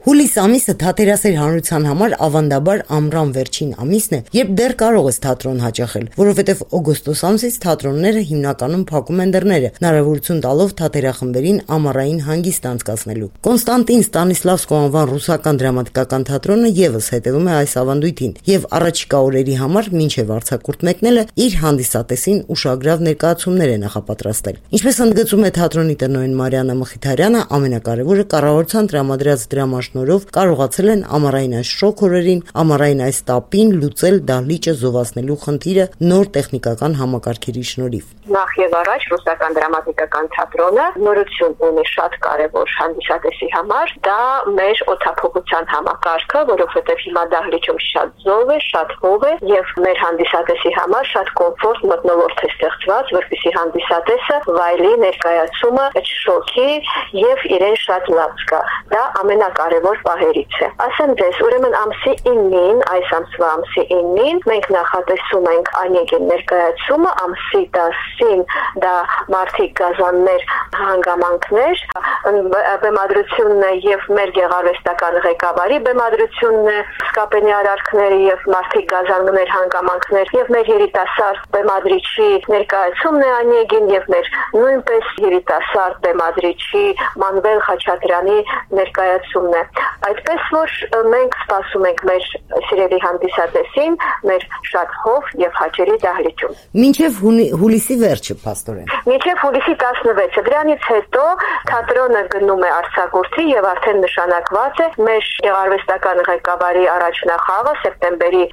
Հուլիս ամիսը թատերասեր հանրության համար ավանդաբար ամռան վերջին ամիսն է, երբ դեռ կարող ես թատրոն հաճախել, որովհետև օգոստոս ամսից թատրոնները հիմնականում փակում են դռները, հնարավորություն տալով թատերախմբերին ամառային հանգիստ անցկացնելու։ Կոնստանտին Ստանիսլավսկու անվան ռուսական դրամատիկական թատրոնը եւս հետևում է այս ավանդույթին եւ առաջիկա օրերի համար մինչեւ արձակուրդ մեկնելը իր հանդիսատեսին ուշագրավ ներկայացումներ է նախապատրաստել։ Ինչպես ընդգծում է թատրոնի տնօրեն Մարիաննա Մխիթարյանը, ամենակարևորը կառավարության տրամադրած դրամաշնորհով կարողացել են ամառային այս շոգ օրերին, ամառային այս տապին լուծել դահլիճը զովացնելու խնդիրը նոր տեխնիկական համակարգերի շնորհիվ։ Նախ եւ առաջ ռուսական դրամատիկական թատրոնը նորություն ունի շատ կարևոր հանդիսատեսի համար, դա մեր օդափոխության համակարգը, որովհետեւ հիմա դահլիճում շատ զով է, շատ հով է եւ մեր հանդիսատեսի համար շատ կոմֆորտ մթնոլորտ է ստեղծված, որպեսզի հանդիսատեսը վայելի ներկայացումը շոկի եւ իրեն շատ լավ զգա։ Դա ամենակարևոր պահերից է։ Ասեմ ձեզ, ուրեմն ամսի 9-ին, այս ամսվա ամսի 9-ին մենք նախատեսում ենք Անեգին ներկայացումը, ամսի 10-ին դա Մարտիկ Գազաններ հանգամանքներ, բեմադրությունն է եւ մեր գեղարվեստական ղեկավարի բեմադրությունն է, Սկապենի արարքները եւ Մարտիկ Գազաններ հանգամանքներ եւ մեր երիտասարդ բեմադրիչի ներկայացումն է Անեգին եւ մեր նույնպես երիտասարդ բեմադրիչի Մանվել Խաչատրյանի ներկայացումն է։ Այդպես որ մենք սպասում ենք մեր սիրելի հանդիսատեսին մեր շատ հով եւ հաճելի դահլիճում։ Մինչեւ հուլիսի վերջը, փաստորեն։ Մինչեւ հուլիսի 16-ը դրանից հետո թատրոնը գնում է արձակուրդի եւ արդեն նշանակված է մեր գեղարվեստական ղեկավարի առաջնախաղը սեպտեմբերի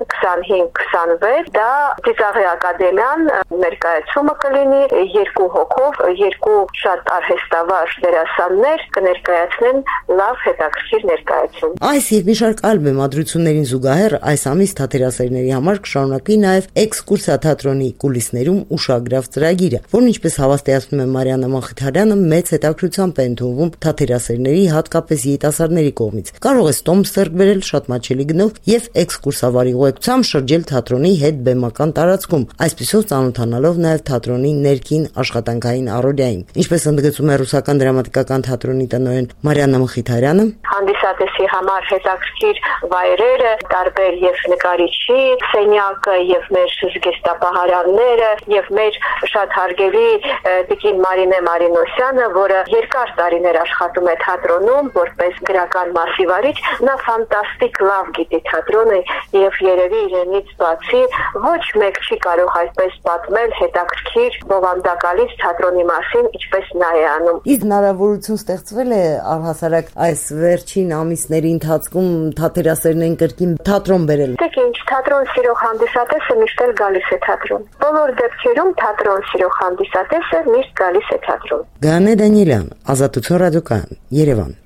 25-26 դա Ծիծաղի ակադեմիան ներկայացումը կլինի երկու հոգով, երկու շատ արհեստավար դերասաններ կներկայացնեն լավ հետաքրքիր ներկայացում։ Այս եւ մի շարք այլ բեմադրություններին զուգահեռ այս ամիս թատերասերների համար կշարունակվի նաեւ էքսկուրսիա թատրոնի կուլիսներում ուշագրավ ծրագիրը, որն ինչպես հավաստիացնում է Մարիաննա Մխիթարյանը, մեծ հետաքրքրությամբ է ընդունվում թատերասերների, հատկապես երիտասարդների կողմից։ Կարող ես տոմս ձեռք բերել շատ մաչելի գնով եւ էքսկուրսավարի ուղեկցությամբ շրջել թատրոնի հետ բեմական տարածքում, այսպիսով ծանոթանալով նաեւ թատրոնի ներքին աշխատանքային առօրյային։ Ինչպես ընդգծում է ռուսական դրամատիկական թատրոնի տնօրեն Մարիաննա Մխիթարյանը, հանդիսատեսի համար հետաքրքիր վայրերը, տարբեր եւ նկարիչի սենյակը եւ մեր զգեստապահարանները եւ մեր շատ հարգելի տիկին Մարինե Մարինոսյանը, որը երկար տարիներ աշխատում է թատրոնում որպես գրական մասիվարիչ, նա ֆանտաստիկ լավ գիտի թատրոնը եւ երևի իրենից բացի ոչ մեկ չի կարող այսպես պատմել հետաքրքիր բովանդակալից թատրոնի մասին, ինչպես նա է անում։ Իսկ հնարավորություն ստեղծվել է առհասարակ այս վերջին ամիսների ընթացքում թատերասերներին կրկին թատրոն բերել։ Դեք ինչ, թատրոն սիրող հանդիսատեսը միշտ էլ գալիս է թատրոն։ Բոլոր դեպքերում թատրոն սիրող հանդիսատեսը միշտ գալիս է թատրոն։ Գայանե Դանիելյան, Ազատություն ռադիոկայան, Երևան։